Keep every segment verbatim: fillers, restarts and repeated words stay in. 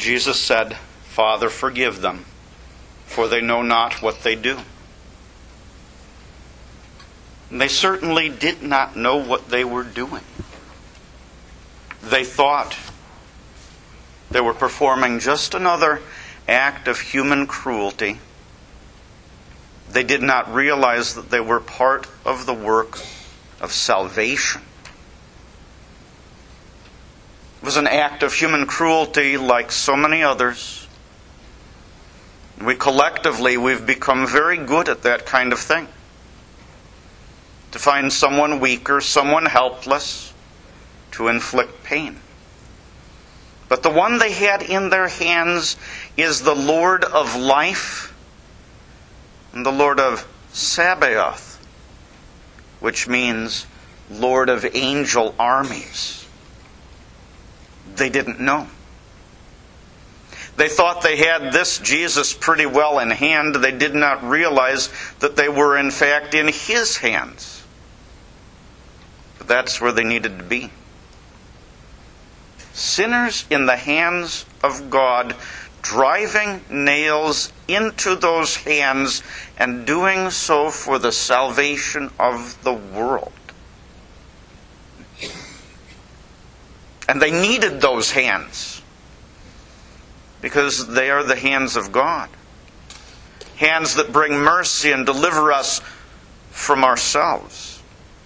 Jesus said, "Father, forgive them, for they know not what they do." And they certainly did not know what they were doing. They thought they were performing just another act of human cruelty. They did not realize that they were part of the work of salvation. It was an act of human cruelty like so many others. We collectively, we've become very good at that kind of thing. To find someone weaker, someone helpless, to inflict pain. But the one they had in their hands is the Lord of life and the Lord of Sabaoth, which means Lord of angel armies. They didn't know. They thought they had this Jesus pretty well in hand. They did not realize that they were in fact in His hands. But that's where they needed to be. Sinners in the hands of God, driving nails into those hands and doing so for the salvation of the world. And they needed those hands because they are the hands of God. Hands that bring mercy and deliver us from ourselves.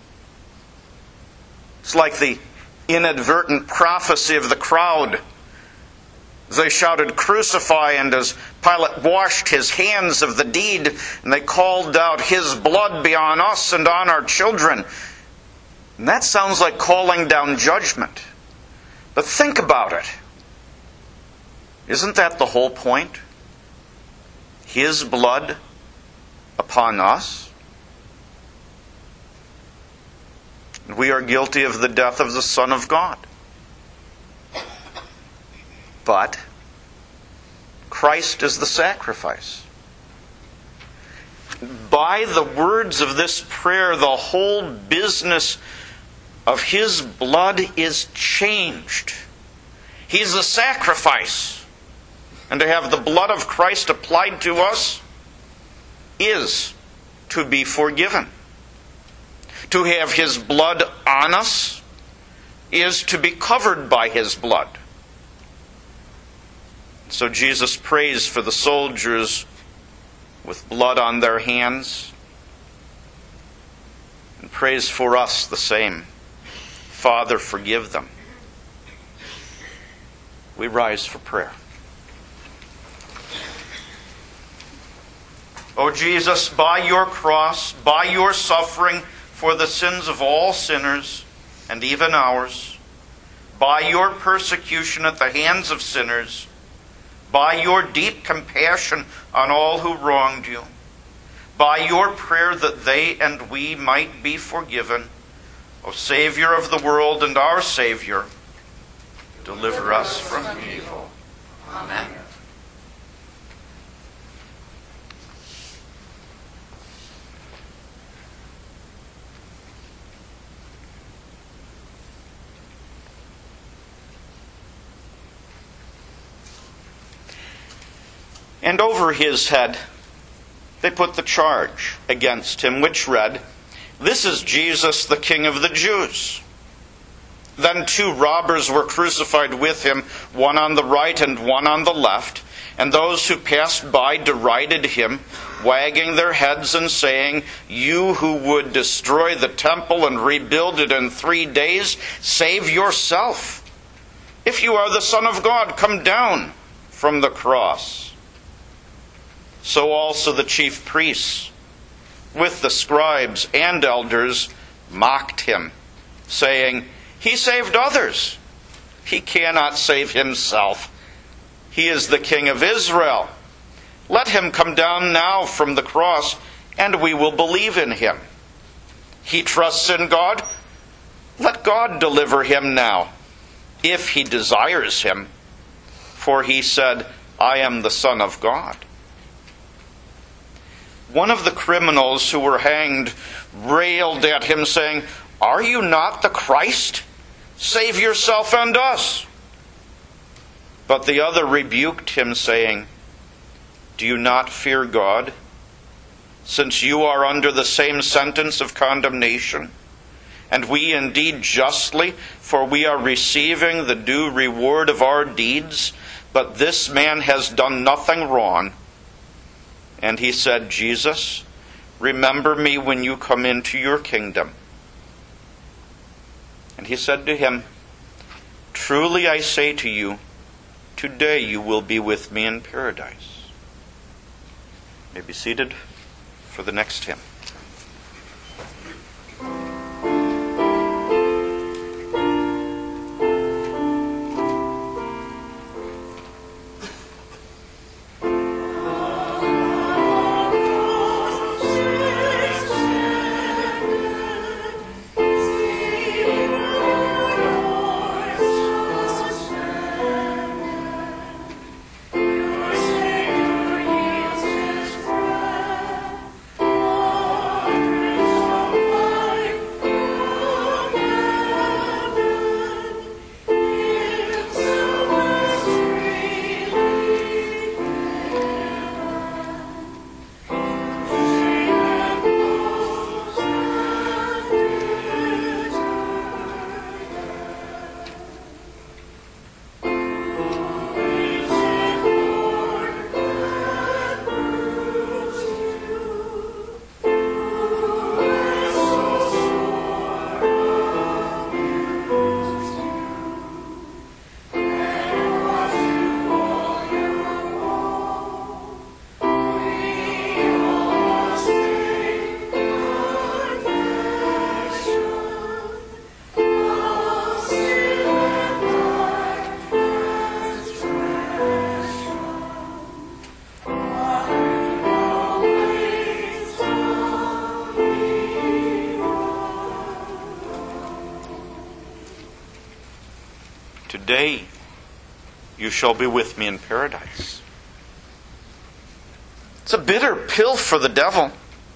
It's like the inadvertent prophecy of the crowd. They shouted, "Crucify," and as Pilate washed his hands of the deed, and they called out, "His blood be on us and on our children." And that sounds like calling down judgment. But think about it. Isn't that the whole point? His blood upon us? We are guilty of the death of the Son of God. But Christ is the sacrifice. By the words of this prayer, the whole business of His blood is changed. He's the sacrifice. And to have the blood of Christ applied to us is to be forgiven. To have His blood on us is to be covered by His blood. So Jesus prays for the soldiers with blood on their hands, and prays for us the same. Father, forgive them. We rise for prayer. O Jesus, by your cross, by your suffering for the sins of all sinners, and even ours, by your persecution at the hands of sinners, by your deep compassion on all who wronged you, by your prayer that they and we might be forgiven, O Savior of the world and our Savior, deliver us from evil. Amen. And over his head they put the charge against him, which read, "This is Jesus, the King of the Jews." Then two robbers were crucified with him, one on the right and one on the left. And those who passed by derided him, wagging their heads and saying, "You who would destroy the temple and rebuild it in three days, save yourself. If you are the Son of God, come down from the cross." So also the chief priests, with the scribes and elders, mocked him, saying, "He saved others. He cannot save himself. He is the King of Israel. Let him come down now from the cross, and we will believe in him. He trusts in God. Let God deliver him now, if he desires him. For he said, 'I am the Son of God.'" One of the criminals who were hanged railed at him, saying, "Are you not the Christ? Save yourself and us." But the other rebuked him, saying, Do you not fear God, since you are under the same sentence of condemnation? And we indeed justly, for we are receiving the due reward of our deeds, but this man has done nothing wrong. And he said, Jesus, remember me when you come into your kingdom. And he said to him, Truly I say to you, today you will be with me in paradise. You may be seated for the next hymn. Today you shall be with me in paradise. It's a bitter pill for the devil.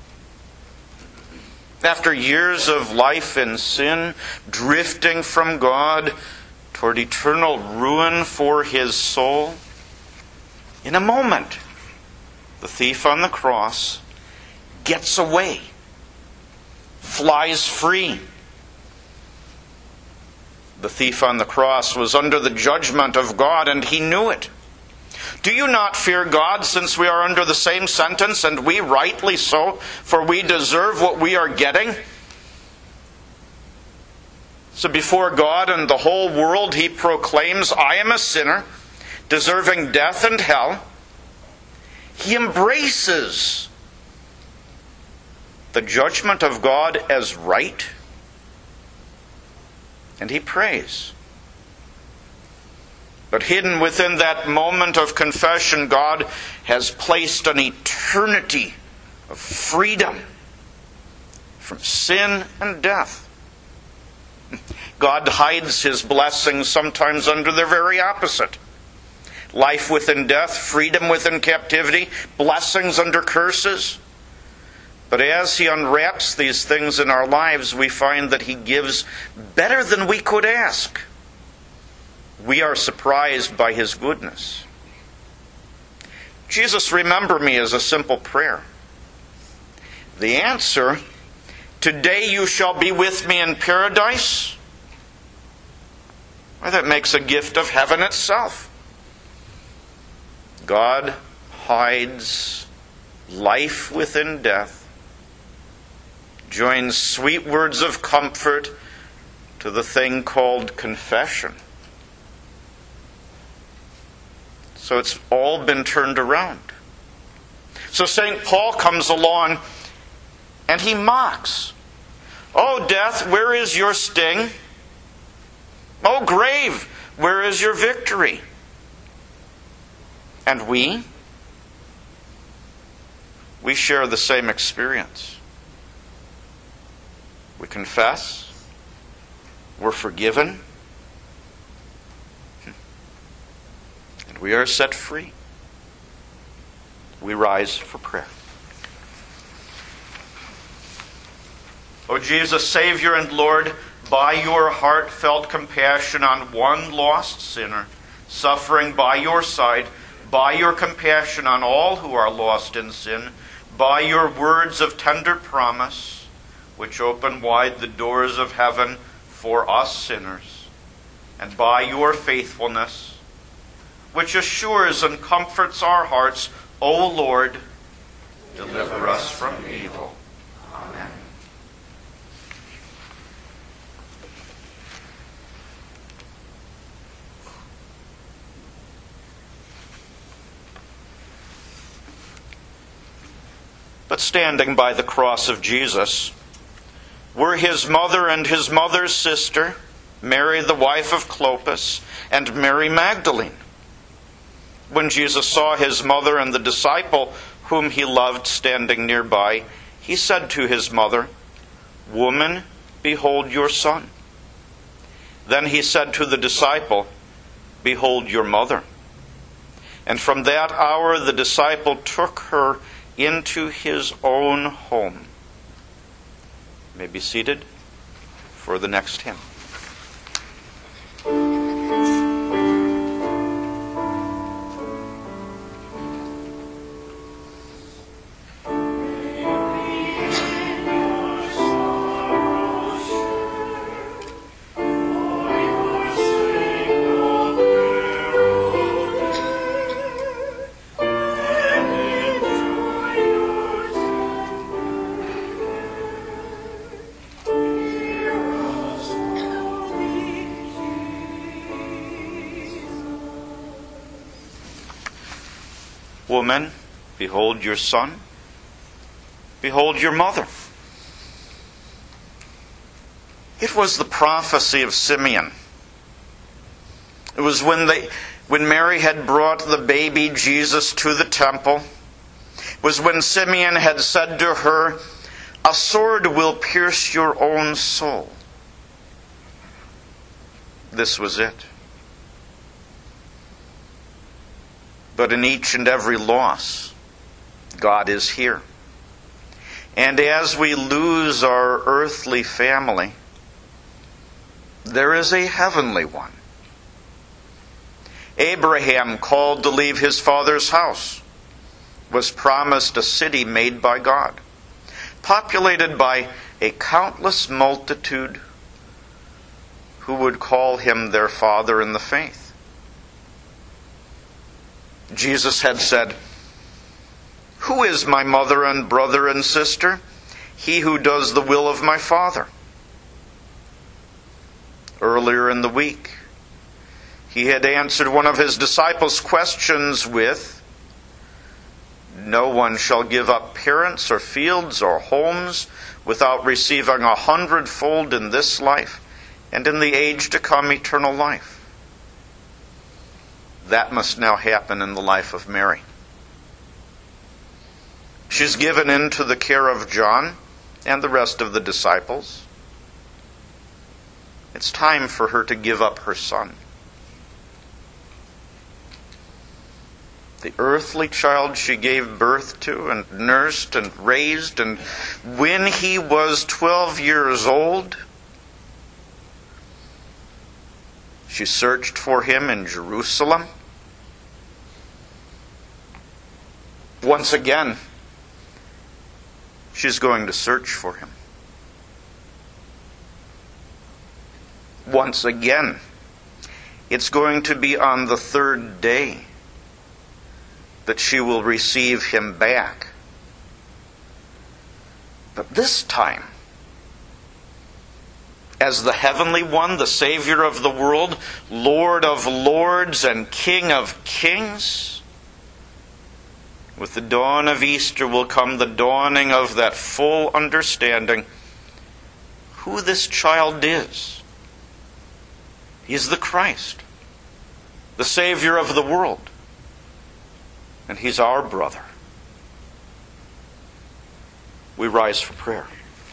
After years of life in sin, drifting from God toward eternal ruin for his soul, in a moment, the thief on the cross gets away, flies free. The thief on the cross was under the judgment of God, and he knew it. Do you not fear God, since we are under the same sentence, and we rightly so, for we deserve what we are getting? So before God and the whole world he proclaims, I am a sinner, deserving death and hell. He embraces the judgment of God as right, and he prays. But hidden within that moment of confession, God has placed an eternity of freedom from sin and death. God hides his blessings sometimes under their very opposite. Life within death, freedom within captivity, blessings under curses. But as he unwraps these things in our lives, we find that he gives better than we could ask. We are surprised by his goodness. Jesus, remember me, is a simple prayer. The answer, today you shall be with me in paradise, well, that makes a gift of heaven itself. God hides life within death, joins sweet words of comfort to the thing called confession. So it's all been turned around. So Saint Paul comes along and he mocks. Oh, death, where is your sting? Oh, grave, where is your victory? And we? We share the same experience. We confess. We're forgiven. And we are set free. We rise for prayer. O Jesus, Savior and Lord, by your heartfelt compassion on one lost sinner, suffering by your side, by your compassion on all who are lost in sin, by your words of tender promise, which open wide the doors of heaven for us sinners, and by your faithfulness, which assures and comforts our hearts, O Lord, deliver us from evil. Amen. But standing by the cross of Jesus were his mother and his mother's sister, Mary the wife of Clopas, and Mary Magdalene. When Jesus saw his mother and the disciple whom he loved standing nearby, he said to his mother, "Woman, behold your son." Then he said to the disciple, "Behold your mother." And from that hour the disciple took her into his own home. You may be seated for the next hymn. Woman, behold your son. Behold your mother. It was the prophecy of Simeon. It was when they, when Mary had brought the baby Jesus to the temple. It was when Simeon had said to her, "A sword will pierce your own soul." This was it. But in each and every loss, God is here. And as we lose our earthly family, there is a heavenly one. Abraham, called to leave his father's house, was promised a city made by God, populated by a countless multitude who would call him their father in the faith. Jesus had said, "Who is my mother and brother and sister? He who does the will of my Father." Earlier in the week, he had answered one of his disciples' questions with, "No one shall give up parents or fields or homes without receiving a hundredfold in this life and in the age to come eternal life." That must now happen in the life of Mary. She's given into the care of John and the rest of the disciples. It's time for her to give up her son. The earthly child she gave birth to and nursed and raised, and when he was twelve years old, she searched for him in Jerusalem. Once again, she's going to search for him. Once again, it's going to be on the third day that she will receive him back. But this time, as the heavenly one, the Savior of the world, Lord of lords and King of kings, with the dawn of Easter will come the dawning of that full understanding who this child is. He's the Christ, the Savior of the world, and He's our brother. We rise for prayer.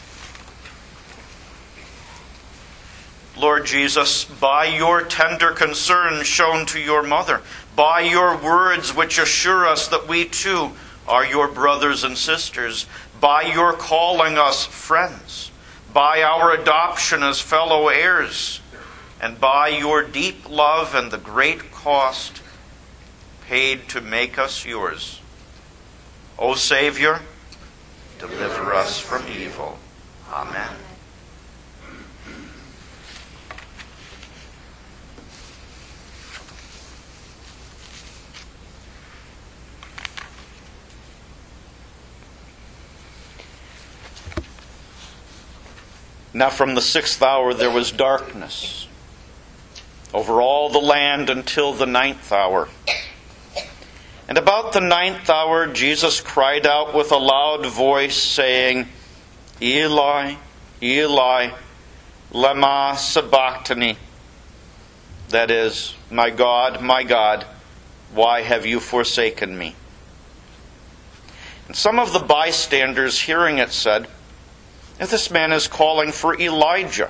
Lord Jesus, by your tender concern shown to your mother, by your words which assure us that we too are your brothers and sisters, by your calling us friends, by our adoption as fellow heirs, and by your deep love and the great cost paid to make us yours. O Savior, deliver us from evil. Amen. Now from the sixth hour there was darkness over all the land until the ninth hour. And about the ninth hour Jesus cried out with a loud voice, saying, Eli, Eli, lema sabachthani. That is, my God, my God, why have you forsaken me? And some of the bystanders hearing it said, this man is calling for Elijah.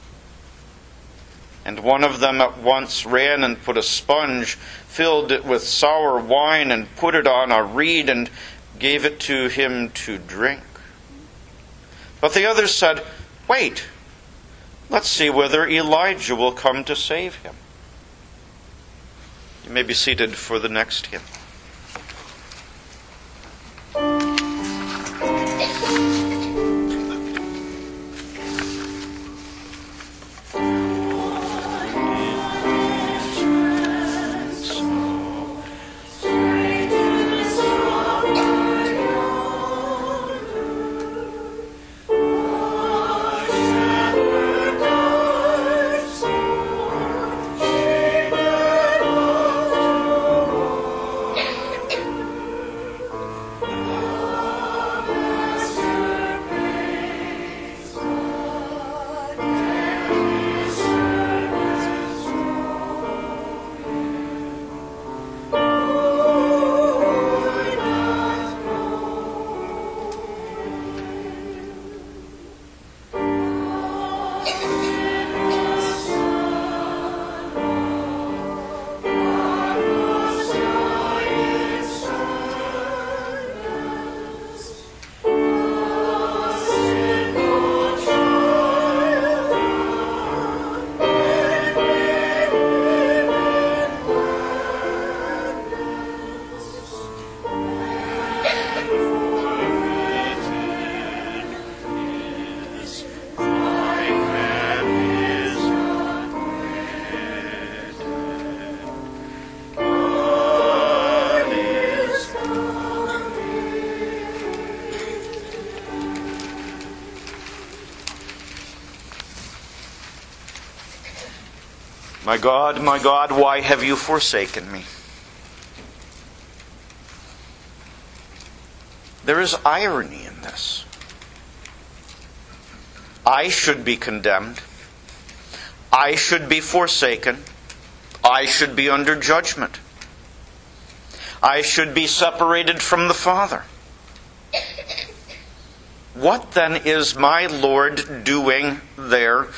And one of them at once ran and put a sponge, filled it with sour wine, and put it on a reed, and gave it to him to drink. But the others said, Wait, let's see whether Elijah will come to save him. You may be seated for the next hymn. My God, my God, why have you forsaken me? There is irony in this. I should be condemned. I should be forsaken. I should be under judgment. I should be separated from the Father. What then is my Lord doing there?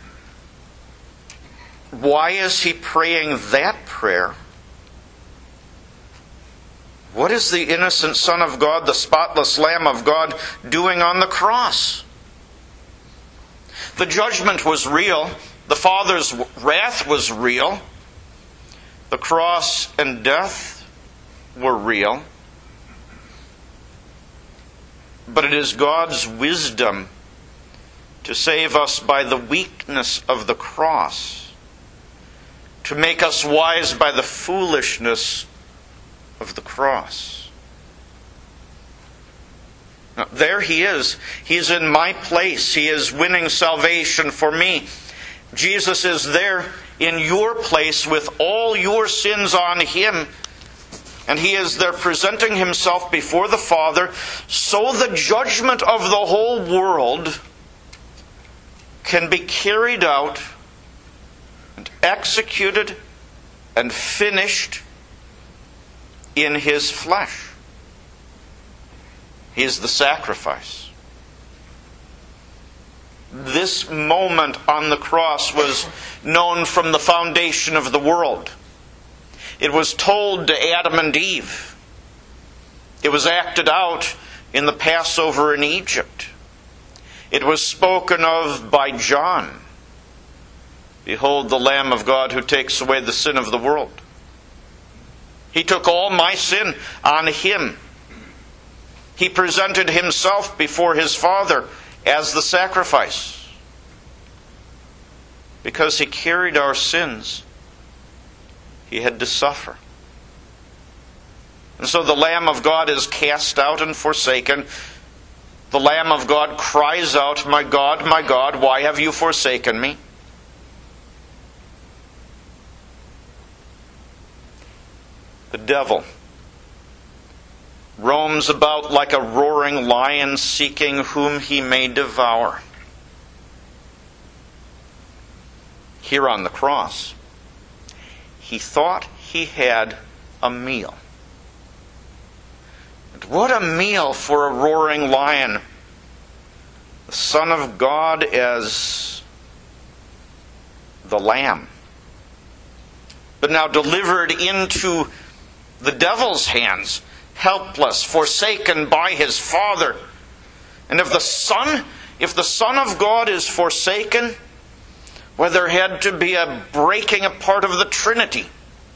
Why is he praying that prayer? What is the innocent Son of God, the spotless Lamb of God, doing on the cross? The judgment was real. The Father's wrath was real. The cross and death were real. But it is God's wisdom to save us by the weakness of the cross, to make us wise by the foolishness of the cross. Now, there he is. He's in my place. He is winning salvation for me. Jesus is there in your place with all your sins on him. And he is there presenting himself before the Father, so the judgment of the whole world can be carried out and executed and finished in his flesh. He is the sacrifice. This moment on the cross was known from the foundation of the world. It was told to Adam and Eve. It was acted out in the Passover in Egypt. It was spoken of by John. Behold the Lamb of God who takes away the sin of the world. He took all my sin on him. He presented himself before his Father as the sacrifice. Because he carried our sins, he had to suffer. And so the Lamb of God is cast out and forsaken. The Lamb of God cries out, "My God, my God, why have you forsaken me?" The devil roams about like a roaring lion, seeking whom he may devour. Here on the cross, he thought he had a meal. And what a meal for a roaring lion! The Son of God as the Lamb, but now delivered into the devil's hands, helpless, forsaken by his Father. And if the Son, if the Son of God is forsaken, well, there had to be a breaking apart of the Trinity.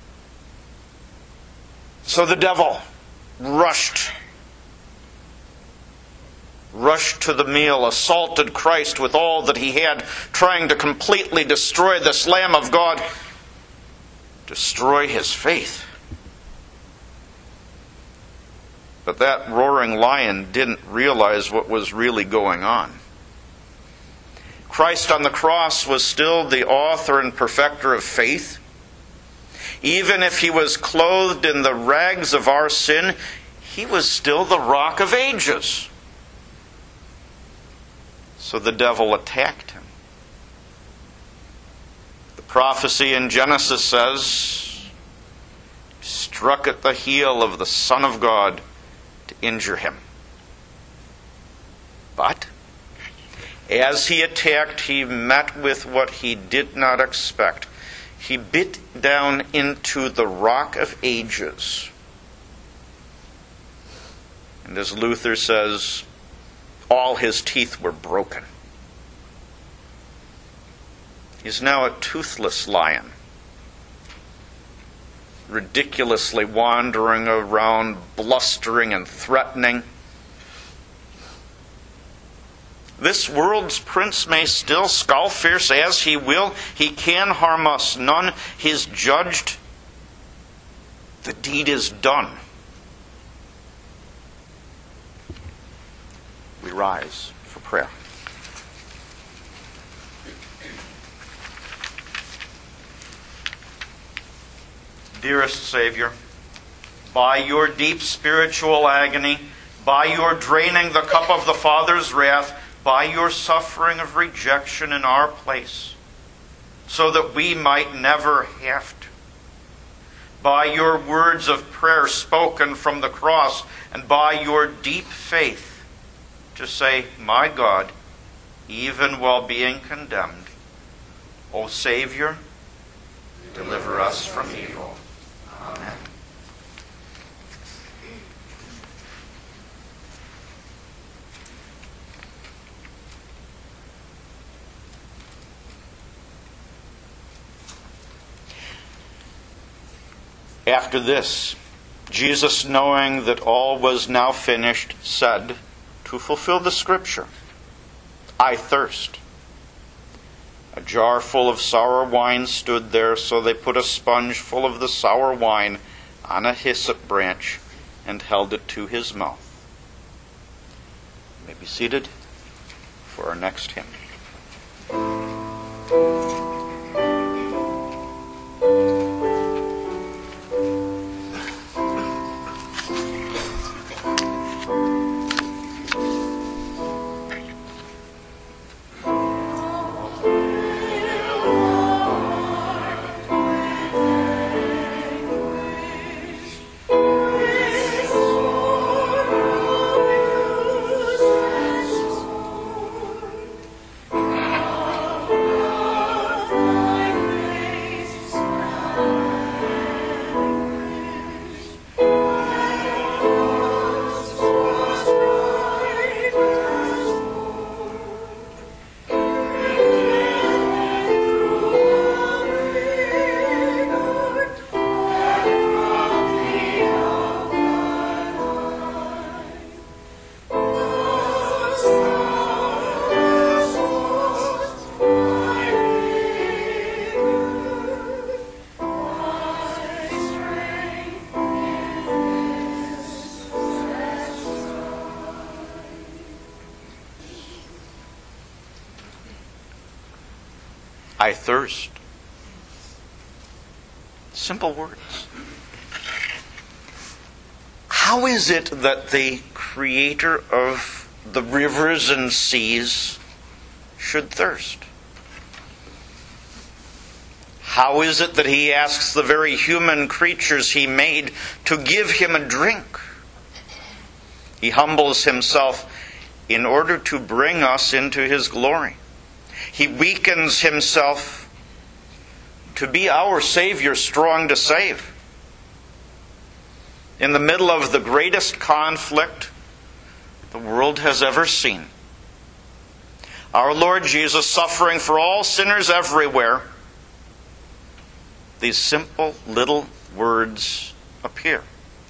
So the devil rushed, rushed to the meal, assaulted Christ with all that he had, trying to completely destroy this Lamb of God, destroy his faith. But that roaring lion didn't realize what was really going on. Christ on the cross was still the author and perfecter of faith. Even if he was clothed in the rags of our sin, he was still the Rock of Ages. So the devil attacked him. The prophecy in Genesis says, struck at the heel of the Son of God to injure him. But as he attacked, he met with what he did not expect. He bit down into the Rock of Ages. And as Luther says, all his teeth were broken. He's now a toothless lion, ridiculously wandering around, blustering and threatening. This world's prince may still scowl fierce as he will. He can harm us none. He is judged. The deed is done. We rise for prayer. Dearest Savior, by your deep spiritual agony, by your draining the cup of the Father's wrath, by your suffering of rejection in our place, so that we might never have to, by your words of prayer spoken from the cross, and by your deep faith to say, my God, even while being condemned, O Savior, deliver us from evil. Amen. After this, Jesus, knowing that all was now finished, said, to fulfill the Scripture, I thirst. A jar full of sour wine stood there, so they put a sponge full of the sour wine on a hyssop branch and held it to his mouth. You may be seated for our next hymn. Oh I thirst. Simple words. How is it that the Creator of the rivers and seas should thirst? How is it that He asks the very human creatures He made to give Him a drink? He humbles Himself in order to bring us into His glory. He weakens Himself to be our Savior, strong to save. In the middle of the greatest conflict the world has ever seen, our Lord Jesus suffering for all sinners everywhere, these simple little words appear.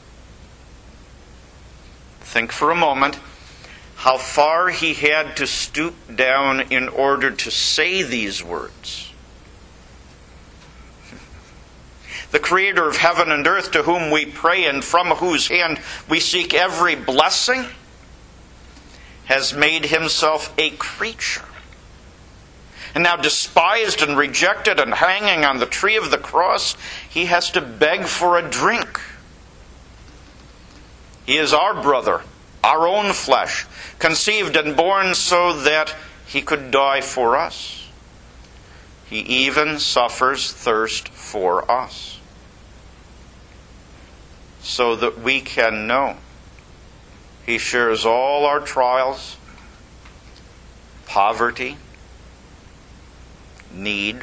Think for a moment how far He had to stoop down in order to say these words. The Creator of heaven and earth, to whom we pray and from whose hand we seek every blessing, has made Himself a creature. And now, despised and rejected and hanging on the tree of the cross, He has to beg for a drink. He is our brother, our own flesh, conceived and born so that He could die for us. He even suffers thirst for us, so that we can know He shares all our trials, poverty, need,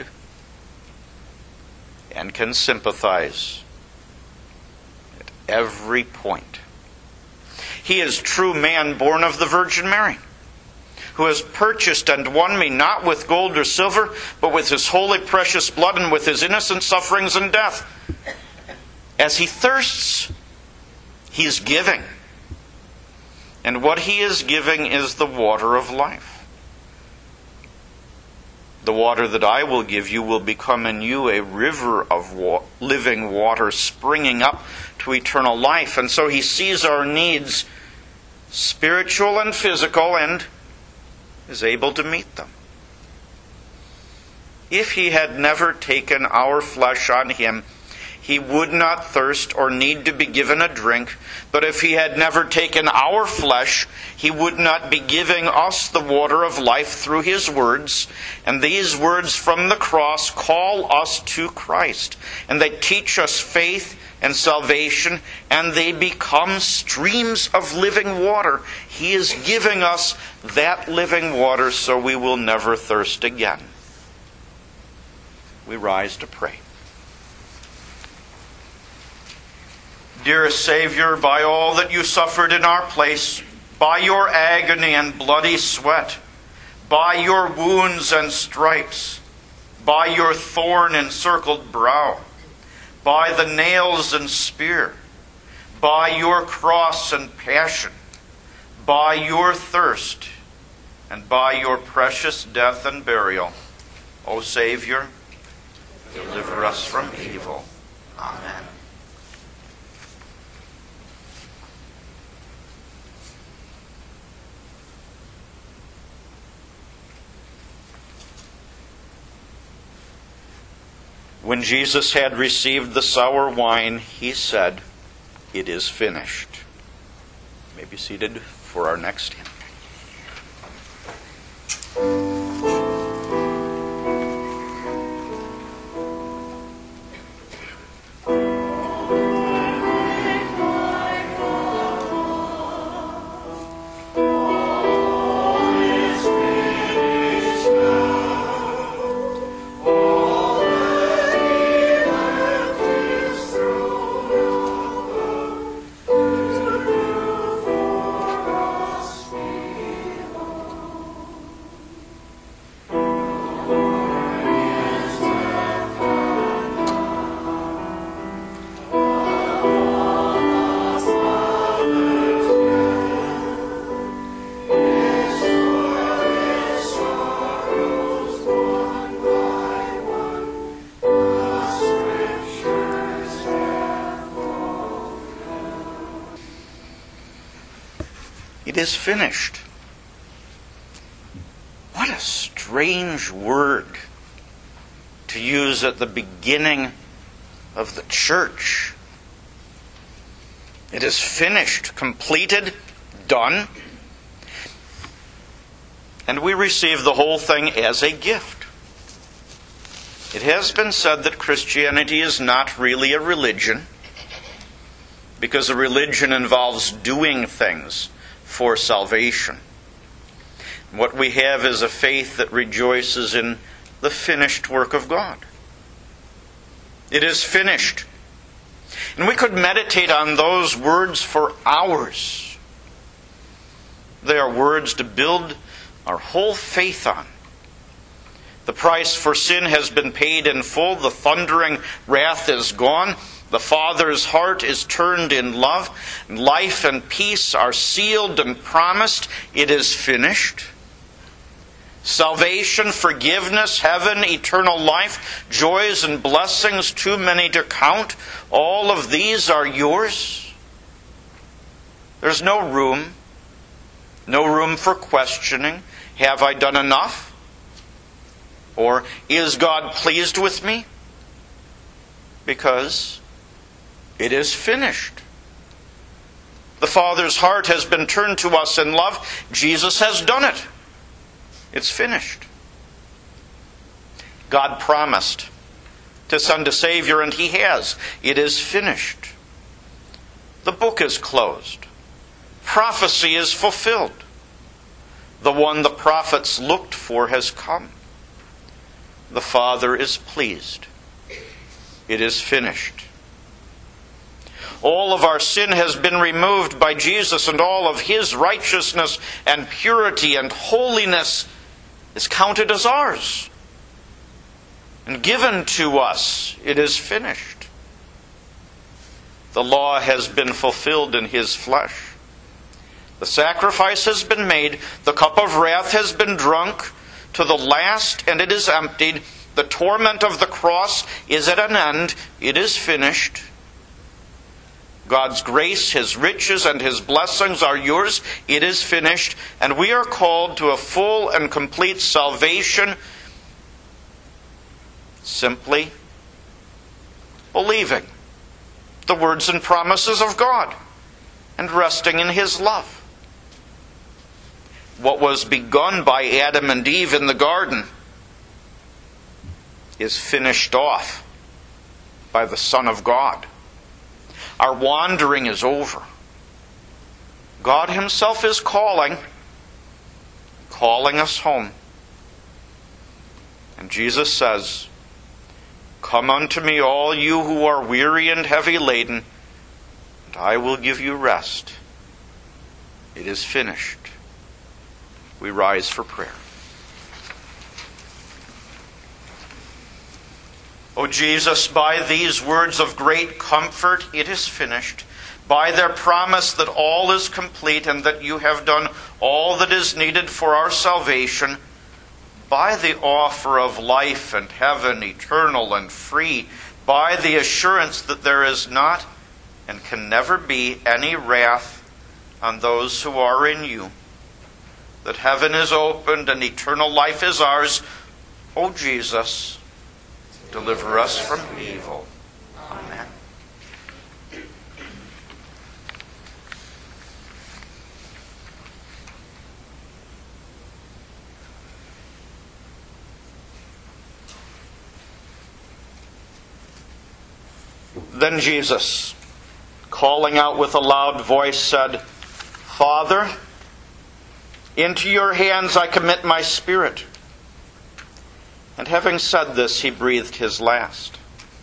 and can sympathize at every point. He is true man, born of the Virgin Mary, who has purchased and won me not with gold or silver, but with His holy precious blood and with His innocent sufferings and death. As He thirsts, He is giving. And what He is giving is the water of life. The water that I will give you will become in you a river of wa- living water springing up to eternal life. And so He sees our needs, spiritual and physical, and is able to meet them. If He had never taken our flesh on Him, He would not thirst or need to be given a drink. But if He had never taken our flesh, He would not be giving us the water of life through His words. And these words from the cross call us to Christ. And they teach us faith and salvation, and they become streams of living water. He is giving us that living water so we will never thirst again. We rise to pray. Dearest Savior, by all that You suffered in our place, by Your agony and bloody sweat, by Your wounds and stripes, by Your thorn-encircled brow, by the nails and spear, by Your cross and passion, by Your thirst, and by Your precious death and burial, O Savior, deliver us from evil. Amen. When Jesus had received the sour wine, He said, "It is finished." You may be seated for our next hymn. It is finished. What a strange word. to use at the beginning of the church. It is finished, completed, done. And we receive the whole thing as a gift. It has been said that Christianity is not really a religion, because a religion involves doing things for salvation. What we have is a faith that rejoices in the finished work of God. It is finished. And we could meditate on those words for hours. They are words to build our whole faith on. The price for sin has been paid in full. The thundering wrath is gone. The Father's heart is turned in love. Life and peace are sealed and promised. It is finished. Salvation, forgiveness, heaven, eternal life, joys and blessings too many to count. All of these are yours. There's no room. No room for questioning. Have I done enough? Or is God pleased with me? Because it is finished. The Father's heart has been turned to us in love. Jesus has done it. It's finished. God promised to send a Savior, and He has. It is finished. The book is closed. Prophecy is fulfilled. The one the prophets looked for has come. The Father is pleased. It is finished. All of our sin has been removed by Jesus, and all of His righteousness and purity and holiness is counted as ours and given to us. It is finished. The law has been fulfilled in His flesh. The sacrifice has been made. The cup of wrath has been drunk to the last, and it is emptied. The torment of the cross is at an end. It is finished. God's grace, His riches, and His blessings are yours. It is finished. And we are called to a full and complete salvation simply believing the words and promises of God and resting in His love. What was begun by Adam and Eve in the garden is finished off by the Son of God. Our wandering is over. God Himself is calling, calling us home. And Jesus says, "Come unto me, all you who are weary and heavy laden, and I will give you rest." It is finished. We rise for prayer. O Jesus, by these words of great comfort, it is finished. By their promise that all is complete and that you have done all that is needed for our salvation, by the offer of life and heaven, eternal and free, by the assurance that there is not and can never be any wrath on those who are in you, that heaven is opened and eternal life is ours, O Jesus, deliver us from evil. Amen. Then Jesus, calling out with a loud voice, said, "Father, into your hands I commit my spirit." And having said this, He breathed His last.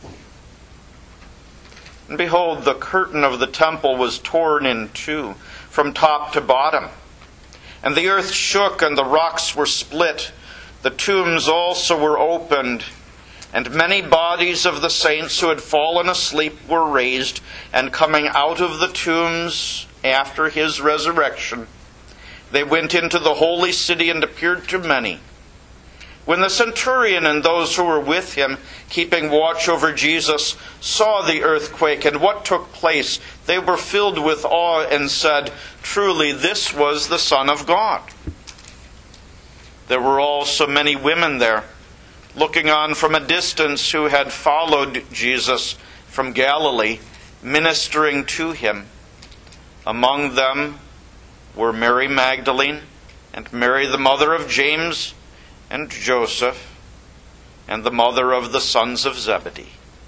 And behold, the curtain of the temple was torn in two, from top to bottom. And the earth shook, and the rocks were split. The tombs also were opened. And many bodies of the saints who had fallen asleep were raised, and coming out of the tombs after His resurrection, they went into the holy city and appeared to many. When the centurion and those who were with him, keeping watch over Jesus, saw the earthquake and what took place, they were filled with awe and said, "Truly, this was the Son of God." There were also many women there, looking on from a distance, who had followed Jesus from Galilee, ministering to him. Among them were Mary Magdalene, and Mary the mother of James and Joseph, and the mother of the sons of Zebedee.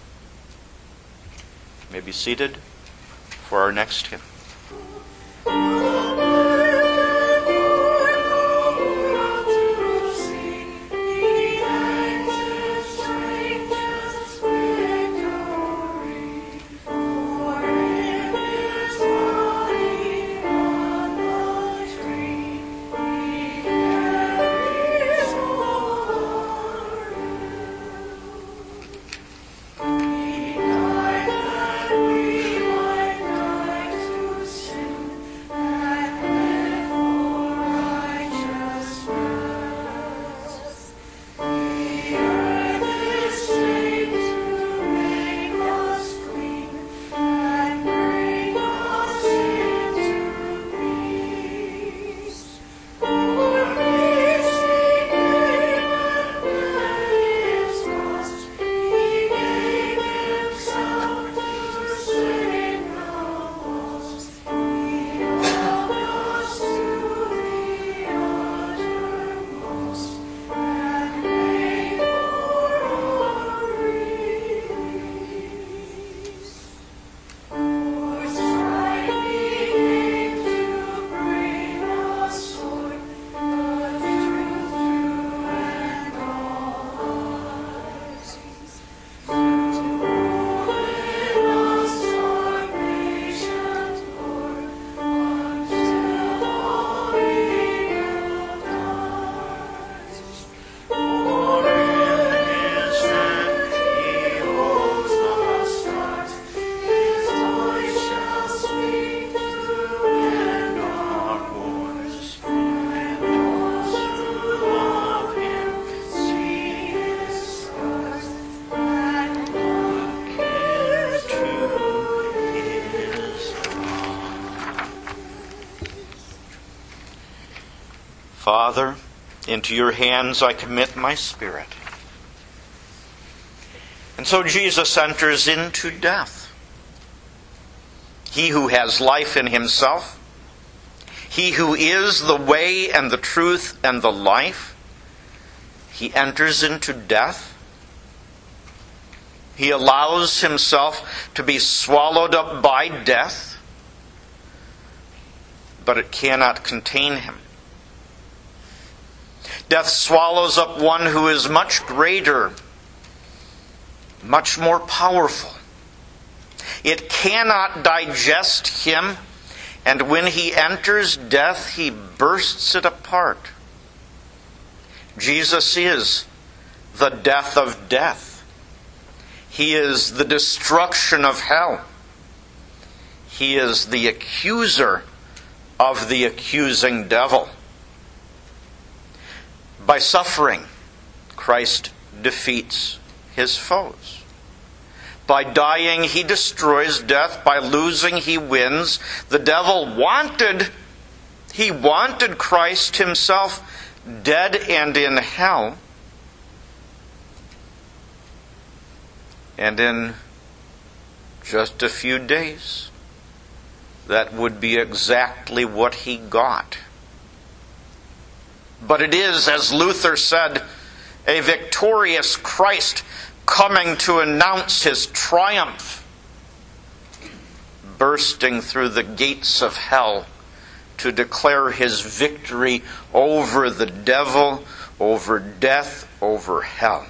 You may be seated for our next hymn. Father, into your hands I commit my spirit. And so Jesus enters into death. He who has life in himself, he who is the way and the truth and the life, he enters into death. He allows himself to be swallowed up by death, but it cannot contain him. Death swallows up one who is much greater, much more powerful. It cannot digest him, and when he enters death, he bursts it apart. Jesus is the death of death. He is the destruction of hell. He is the accuser of the accusing devil. By suffering, Christ defeats his foes. By dying, he destroys death. By losing, he wins. The devil wanted, he wanted Christ himself dead and in hell. And in just a few days, that would be exactly what he got. But it is, as Luther said, a victorious Christ coming to announce his triumph, bursting through the gates of hell to declare his victory over the devil, over death, over hell.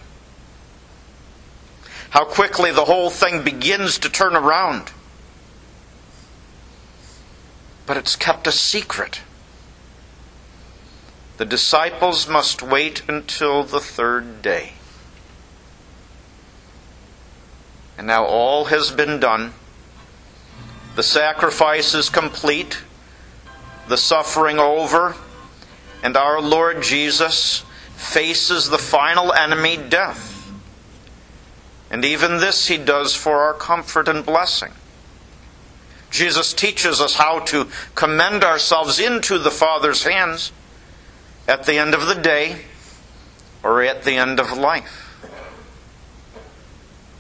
How quickly the whole thing begins to turn around. But it's kept a secret. The disciples must wait until the third day. And now all has been done. The sacrifice is complete, the suffering over, and our Lord Jesus faces the final enemy, death. And even this he does for our comfort and blessing. Jesus teaches us how to commend ourselves into the Father's hands at the end of the day or at the end of life.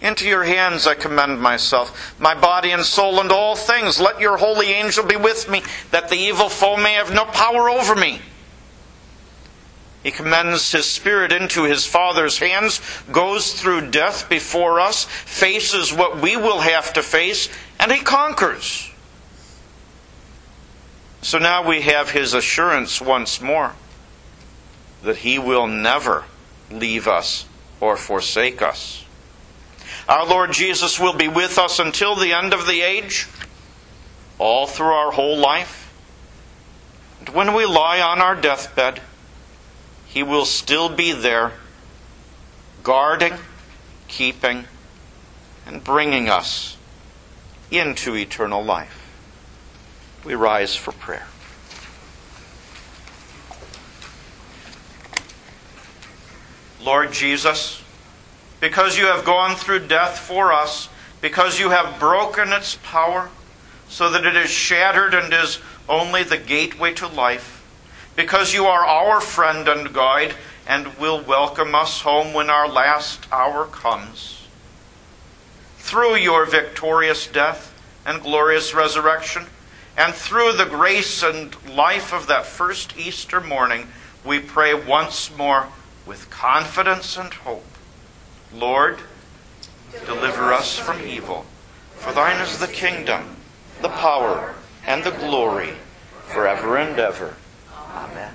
Into your hands I commend myself, my body and soul and all things. Let your holy angel be with me, that the evil foe may have no power over me. He commends his spirit into his Father's hands, goes through death before us, faces what we will have to face, and he conquers. So now we have his assurance once more that he will never leave us or forsake us. Our Lord Jesus will be with us until the end of the age, all through our whole life. And when we lie on our deathbed, he will still be there, guarding, keeping, and bringing us into eternal life. We rise for prayer. Lord Jesus, because you have gone through death for us, because you have broken its power so that it is shattered and is only the gateway to life, because you are our friend and guide and will welcome us home when our last hour comes. Through your victorious death and glorious resurrection, and through the grace and life of that first Easter morning, we pray once more with confidence and hope. Lord, deliver us from evil. For thine is the kingdom, the power, and the glory, forever and ever. Amen.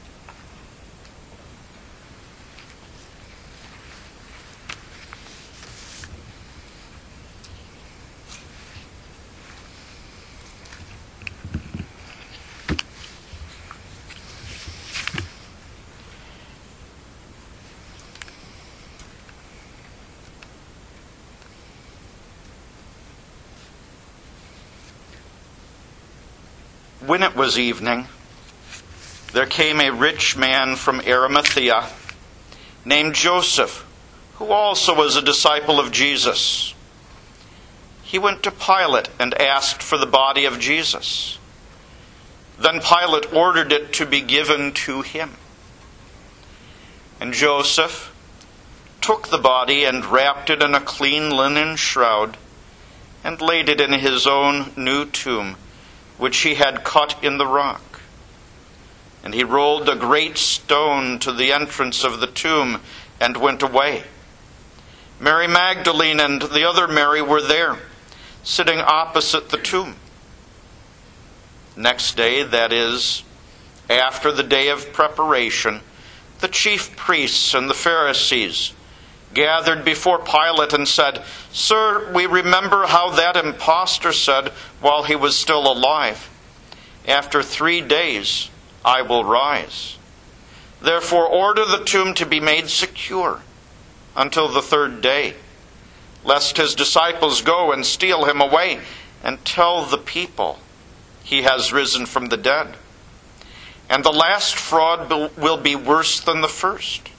When it was evening, there came a rich man from Arimathea named Joseph, who also was a disciple of Jesus. He went to Pilate and asked for the body of Jesus. Then Pilate ordered it to be given to him. And Joseph took the body and wrapped it in a clean linen shroud and laid it in his own new tomb, which he had cut in the rock. And he rolled a great stone to the entrance of the tomb and went away. Mary Magdalene and the other Mary were there, sitting opposite the tomb. Next day, that is, after the day of preparation, the chief priests and the Pharisees gathered before Pilate and said, "Sir, we remember how that impostor said while he was still alive, 'After three days I will rise.' Therefore order the tomb to be made secure until the third day, lest his disciples go and steal him away and tell the people he has risen from the dead. And the last fraud will be worse than the first."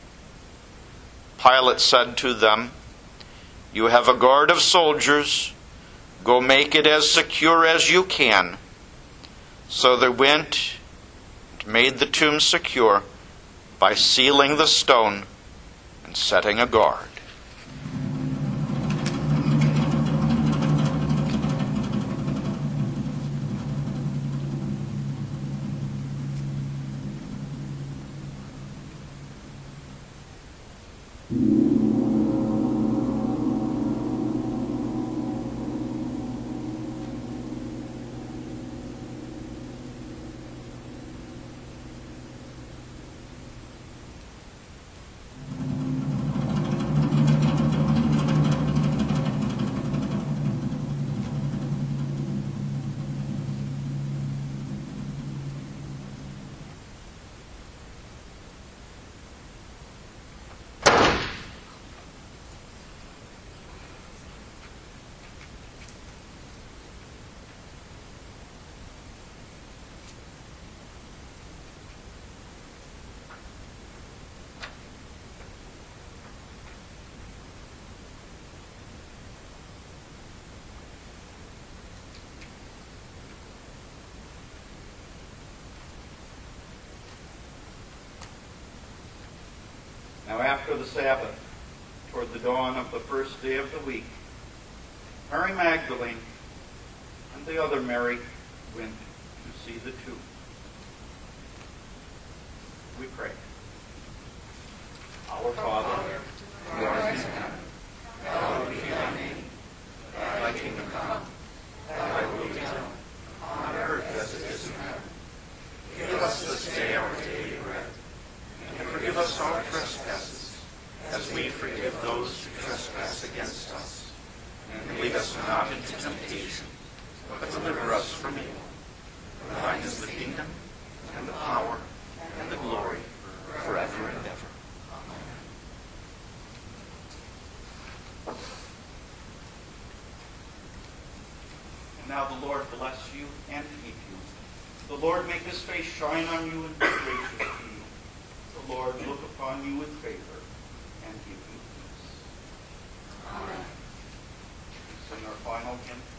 Pilate said to them, "You have a guard of soldiers. Go make it as secure as you can." So they went and made the tomb secure by sealing the stone and setting a guard. Now after the Sabbath, toward the dawn of the first day of the week, Mary Magdalene and the other Mary went to see the tomb. We pray. Our Father, who art in heaven, hallowed be thy name. Thy kingdom come, thy will be done, on earth as it is in heaven. Give us this day our daily bread, and forgive us our trespasses, as we forgive those who trespass against us. And lead us not into temptation, but deliver us from evil. For thine is the kingdom, and the power, and the glory, forever and ever. Amen. And now the Lord bless you and keep you. The Lord make his face shine on you and be gracious to you. The Lord look upon you with favor and give you peace. Amen. We sing our final hymn.